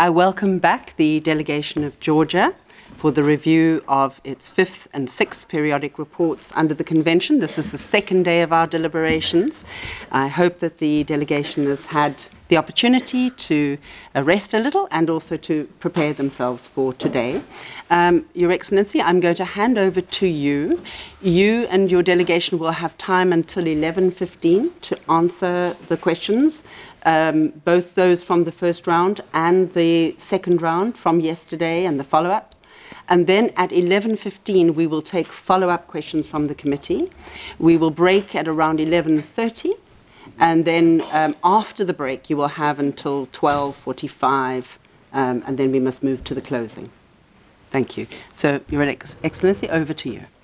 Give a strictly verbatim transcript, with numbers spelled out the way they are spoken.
I welcome back the delegation of Georgia for the review of its fifth and sixth periodic reports under the Convention. This is the second day of our deliberations. I hope that the delegation has had the opportunity to rest a little and also to prepare themselves for today. Um, Your Excellency, I'm going to hand over to you. You and your delegation will have time until eleven fifteen to answer the questions, um, both those from the first round and the second round from yesterday and the follow-up. And then at eleven fifteen, we will take follow-up questions from the committee. We will break at around eleven thirty. And then um, after the break, you will have until twelve forty-five, um, and then we must move to the closing. Thank you. So, Your Excellency, over to you.